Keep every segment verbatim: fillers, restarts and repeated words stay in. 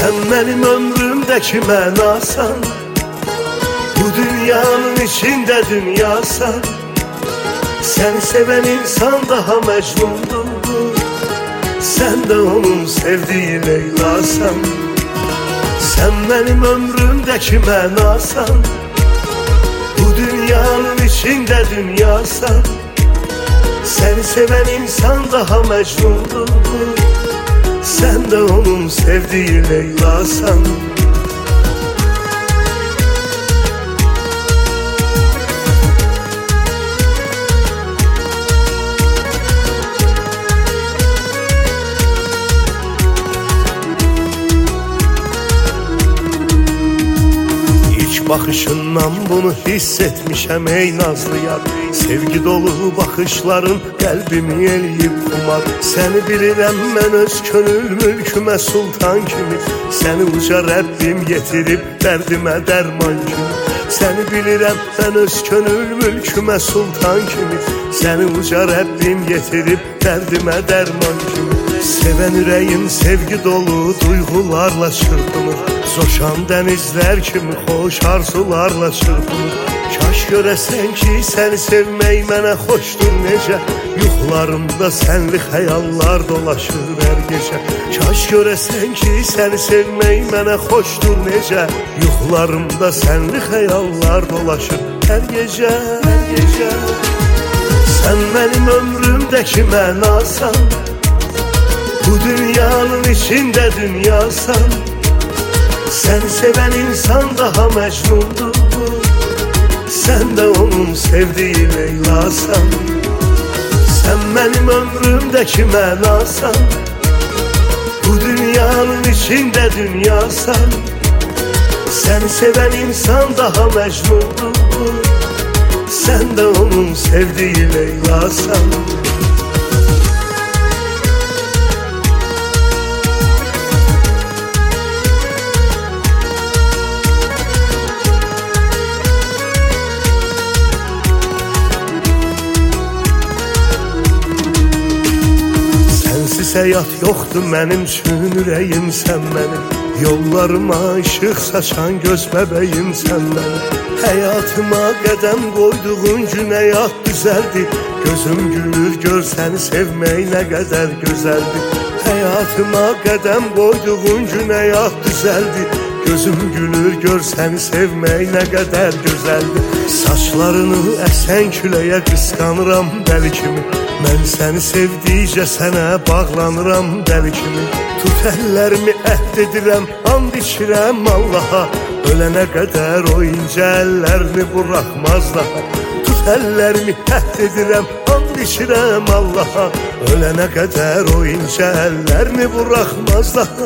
Sen benim ömrümdeki mənasan, bu dünyanın içinde dünyasan. Sen seven insan daha Mecnundur, sen de onun sevdiği Leyla'san. Sen benim ömrümdeki mənasan, bu dünyanın içinde dünyasan. Seni seven insan daha Mecnundur, sen de onun sevdiği Leyla'san. Bakışından bunu hissetmişəm ey nazlı yar. Sevgi dolu bakışların qəlbimi eləyib kumar. Səni bilirəm mən öz könül mülkümə sultan kimi. Səni uca Rəbbim yetirib dərdimə dərman kimi. Səni bilirəm mən öz könül mülkümə sultan kimi. Səni uca Rəbbim yetirib dərdimə dərman kimi. Sevən ürəyin sevgi dolu duyğularla çırpınır. Coşan dənizlər kimi xoş arzularla çırpınır. Kaş görəsən ki, səni sevmək mənə xoşdur necə. Yuxularımda sənli xəyallar dolaşır hər gecə. Kaş görəsən ki, səni sevmək mənə xoşdur necə. Yuxularımda sənli xəyallar dolaşır hər gecə, hər gecə. Sən mənim ömrümdəki mənasan, bu dünyanın içinde dünyasan. Seni seven insan daha Mecnundur, sen de onun sevdiği Leyla'san. Sen benim ömrümdeki mənasan, bu dünyanın içinde dünyasan. Seni seven insan daha Mecnundur, sen de onun sevdiği Leyla'san. Həyat yoxdur mənim üçün ürəyim sən mənim. Yollarıma ışıq saçan göz bəbəyim sən mənim. Həyatıma qədəm qoyduğun gün həyat düzəldi. Gözüm gülür gör səni sevmək nə qədər gözəldir. Həyatıma qədəm qoyduğun gün həyat düzəldi. Gözüm gülür gör səni sevmək nə qədər gözəldir. Saçlarını əsən küləyə qısqanıram dəli kimi. Mən səni sevdikcə sənə bağlanıram dəli kimi. Tut əllərimi əhd edirəm, and içirəm Allaha. Ölənə qədər o incə əllərini buraxmaz daha. Tut əllərimi əhd edirəm, and içirəm Allaha. Ölənə qədər o incə əllərini buraxmaz daha.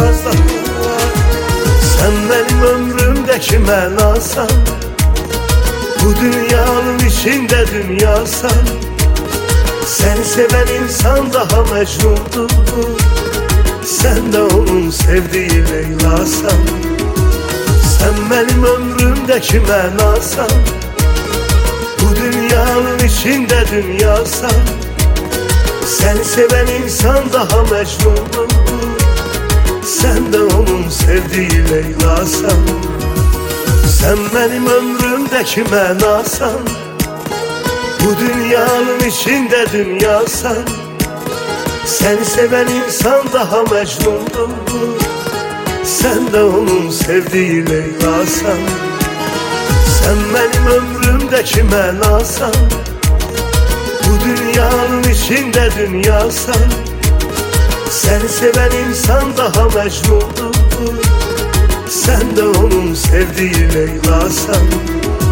Sən mənim ömrümdəki mənasan, bu dünyanın içində dünyasan. Seni seven insan daha Mecnundur, sen de onun sevdiği Leyla'san. Sen benim ömrümdeki mənasan, bu dünyanın içinde dünyasan. Seni seven insan daha Mecnundur, sen de onun sevdiği Leyla'san. Sen benim ömrümdeki mənasan, bu dünyanın içinde dünyasan. Seni seven insan daha Mecnundur, sen de onun sevdiği Leyla'san. Sen benim ömrümdeki mənasan, bu dünyanın içinde dünyasan. Seni seven insan daha Mecnundur, sen de onun sevdiği Leyla'san.